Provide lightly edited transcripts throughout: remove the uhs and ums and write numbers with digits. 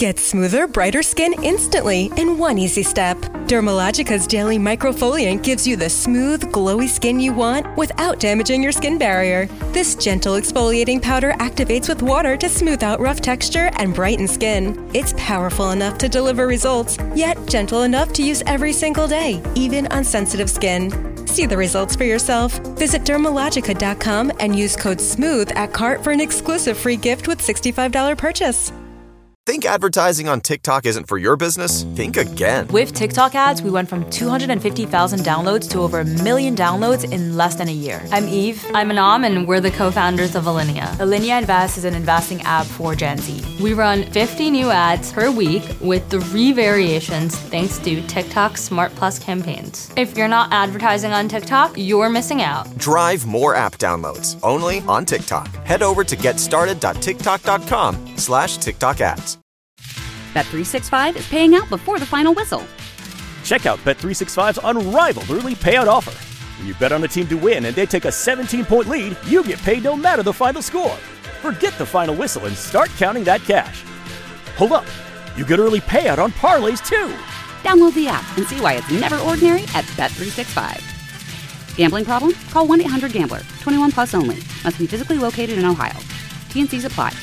Get smoother, brighter skin instantly in one easy step. Dermalogica's daily microfoliant gives you the smooth, glowy skin you want without damaging your skin barrier. This gentle exfoliating powder activates with water to smooth out rough texture and brighten skin. It's powerful enough to deliver results, yet gentle enough to use every single day, even on sensitive skin. See the results for yourself. Visit Dermalogica.com and use code SMOOTH at cart for an exclusive free gift with $65 purchase. Think advertising on TikTok isn't for your business? Think again. With TikTok ads, we went from 250,000 downloads to over 1 million downloads in less than a year. I'm Eve. I'm Anam, and we're the co-founders of Alinea. Alinea Invest is an investing app for Gen Z. We run 50 new ads per week with 3 variations thanks to TikTok Smart Plus campaigns. If you're not advertising on TikTok, you're missing out. Drive more app downloads only on TikTok. Head over to getstarted.tiktok.com/TikTok ads. Bet365 is paying out before the final whistle. Check out Bet365's unrivaled early payout offer. When you bet on a team to win and they take a 17-point lead, you get paid no matter the final score. Forget the final whistle and start counting that cash. Hold up, you get early payout on parlays too. Download the app and see why it's never ordinary at Bet365. Gambling problem? Call 1-800-GAMBLER. 21 plus only. Must be physically located in Ohio. T&Cs apply.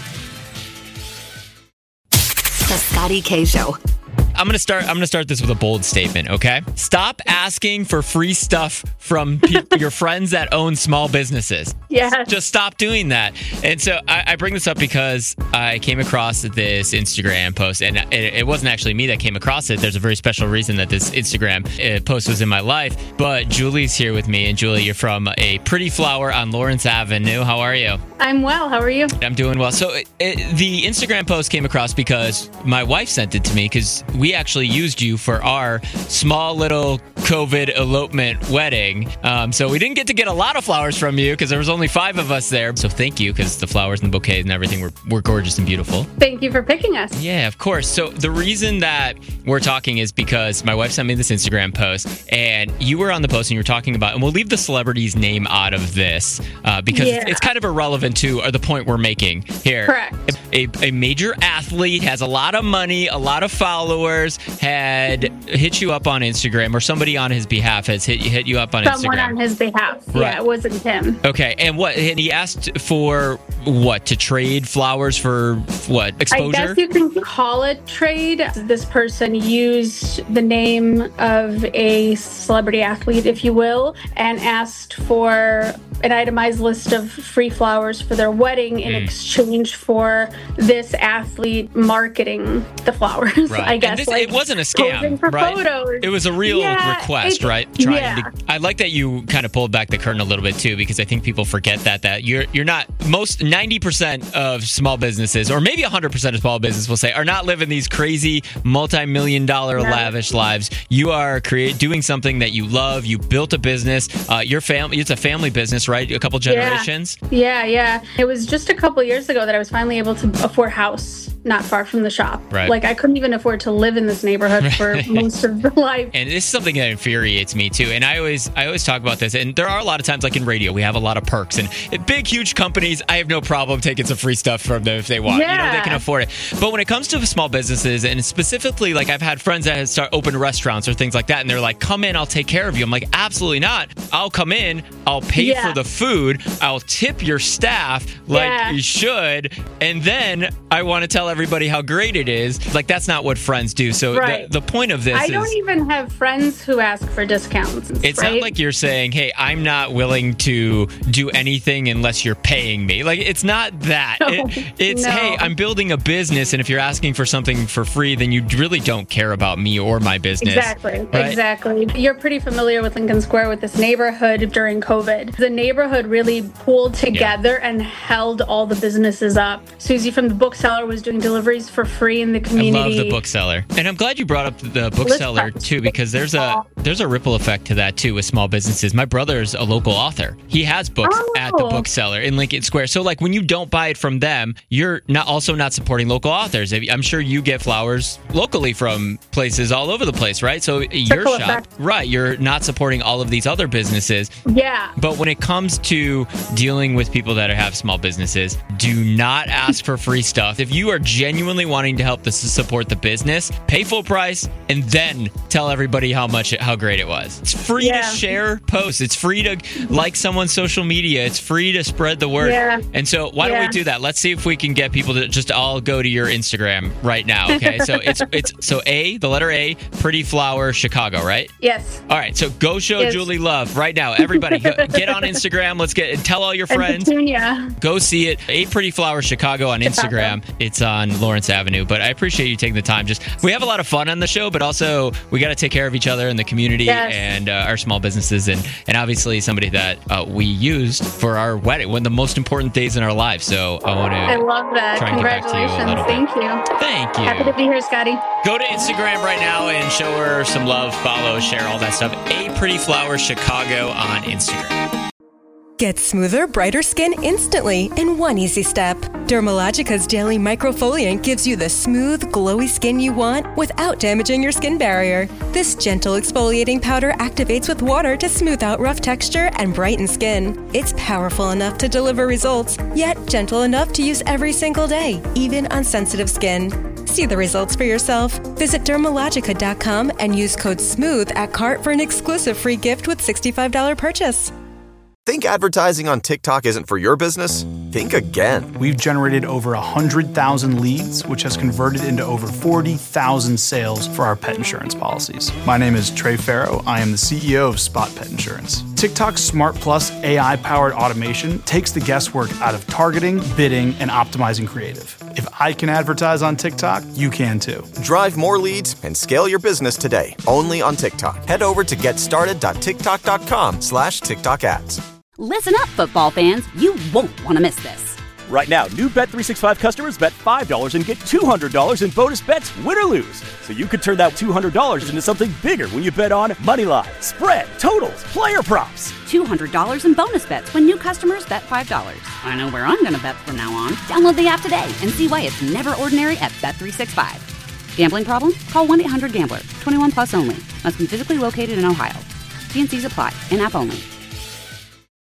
The Scotty K Show. I'm gonna start this with a bold statement, okay? Stop asking for free stuff from your friends that own small businesses. Yeah. Just stop doing that. And so I bring this up because I came across this Instagram post, and it wasn't actually me that came across it. There's a very special reason that this Instagram post was in my life. But Julie's here with me, and Julie, you're from A Pretty Flower on Lawrence Avenue. How are you? I'm well. How are you? I'm doing well. So the Instagram post came across because my wife sent it to me because we actually used you for our small little COVID elopement wedding. So we didn't get a lot of flowers from you because there was only 5 of us there. So thank you, because the flowers and the bouquets and everything were gorgeous and beautiful. Thank you for picking us. Yeah, of course. So the reason that we're talking is because my wife sent me this Instagram post, and you were on the post and you were talking about, and we'll leave the celebrity's name out of this because it's kind of irrelevant to the point we're making here. Correct. A major athlete has a lot of money, a lot of followers, had hit you up on Instagram, or somebody on his behalf has hit you up on Instagram. Someone on his behalf. Right. Yeah, it wasn't him. Okay, and he asked for what? To trade flowers for what? Exposure? I guess you can call it trade. This person used the name of a celebrity athlete, if you will, and asked for an itemized list of free flowers for their wedding in exchange for this athlete marketing the flowers. Right. I guess it wasn't a scam, for right? Photos. It was a real request, right? I like that you kind of pulled back the curtain a little bit too, because I think people forget that you're not 90% of small businesses, or maybe 100% of small business will say, are not living these crazy multi-million-dollar lavish lives. You are doing something that you love. You built a business. Your family, it's a family business, right? A couple generations. Yeah. It was just a couple years ago that I was finally able to afford a house not far from the shop. Right. Like, I couldn't even afford to live in this neighborhood for most of the life. And this is something that infuriates me too. And I always talk about this. And there are a lot of times, like in radio, we have a lot of perks. And big, huge companies, I have no problem taking some free stuff from them if they want. Yeah. They can afford it. But when it comes to small businesses, and specifically, like, I've had friends that have open restaurants or things like that, and they're like, come in, I'll take care of you. I'm like, absolutely not. I'll come in, I'll pay for the food, I'll tip your staff like you should, and then I want to tell everybody how great it is. Like, that's not what friends do. So the point of this I don't even have friends who ask for discounts. It's not like you're saying, hey, I'm not willing to do anything unless you're paying me. Like, it's not that. Hey, I'm building a business, and if you're asking for something for free, then you really don't care about me or my business. Exactly. You're pretty familiar with Lincoln Square, with this neighborhood during COVID. The neighborhood really pulled together and held all the businesses up. Susie from The Bookseller was doing deliveries for free in the community. I love The Bookseller. And I'm glad you brought up The Bookseller too, because there's there's a ripple effect to that too with small businesses. My brother's a local author. He has books at the bookseller in Lincoln Square. So like when you don't buy it from them, you're not supporting local authors. I'm sure you get flowers locally from places all over the place, right? So your shop, right, you're not supporting all of these other businesses. Yeah. But when it comes to dealing with people that have small businesses, do not ask for free stuff. If you are genuinely wanting to help support the business, pay full price and then tell everybody how great it was. It's free to share posts. It's free to like someone's social media. It's free to spread the word. Yeah. And so why don't we do that? Let's see if we can get people to just all go to your Instagram right now. Okay. So it's the letter A, Pretty Flower Chicago, right? Yes. All right. So go show Julie love right now. Everybody get on Instagram. Let's tell all your friends. Go see it. A Pretty Flower Chicago on Instagram. It's on Lawrence Avenue. But I appreciate you taking the time. We have a lot of fun on the show, but also we got to take care of each other in the community and our small businesses, and obviously somebody that we used for our wedding, one of the most important days in our lives. So I love that. Try and get back to you a little Thank bit. you. Thank you. Happy to be here, Scotty. Go to Instagram right now and show her some love, follow, share all that stuff. A Pretty Flower Chicago on Instagram. Get smoother, brighter skin instantly in one easy step. Dermalogica's Daily Microfoliant gives you the smooth, glowy skin you want without damaging your skin barrier. This gentle exfoliating powder activates with water to smooth out rough texture and brighten skin. It's powerful enough to deliver results, yet gentle enough to use every single day, even on sensitive skin. See the results for yourself. Visit Dermalogica.com and use code SMOOTH at cart for an exclusive free gift with $65 purchase. Think advertising on TikTok isn't for your business? Think again. We've generated over 100,000 leads, which has converted into over 40,000 sales for our pet insurance policies. My name is Trey Farrow. I am the CEO of Spot Pet Insurance. TikTok's Smart Plus AI-powered automation takes the guesswork out of targeting, bidding, and optimizing creative. If I can advertise on TikTok, you can too. Drive more leads and scale your business today, only on TikTok. Head over to getstarted.tiktok.com/TikTok ads. Listen up, football fans. You won't want to miss this. Right now, new Bet365 customers bet $5 and get $200 in bonus bets, win or lose. So you could turn that $200 into something bigger when you bet on moneyline, spread, totals, player props. $200 in bonus bets when new customers bet $5. I know where I'm going to bet from now on. Download the app today and see why it's never ordinary at Bet365. Gambling problem? Call 1-800-GAMBLER. 21 plus only. Must be physically located in Ohio. T&Cs apply. In-app only.